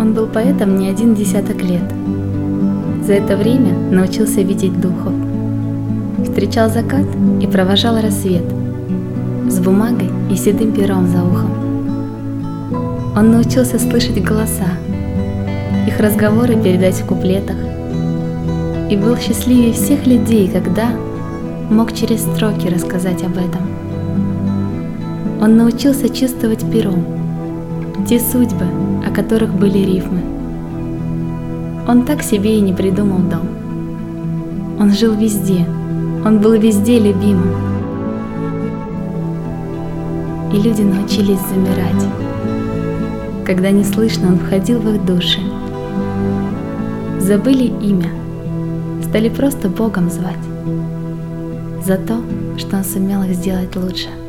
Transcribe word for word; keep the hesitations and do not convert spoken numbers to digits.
Он был поэтом не один десяток лет. За это время научился видеть духов. Встречал закат и провожал рассвет с бумагой и седым пером за ухом. Он научился слышать голоса, их разговоры передать в куплетах, и был счастливее всех людей, когда мог через строки рассказать об этом. Он научился чувствовать пером те судьбы, о которых были рифмы. Он так себе и не придумал дом. Он жил везде, он был везде любимым. И люди научились замирать, когда неслышно он входил в их души. Забыли имя, стали просто Богом звать за то, что он сумел их сделать лучше.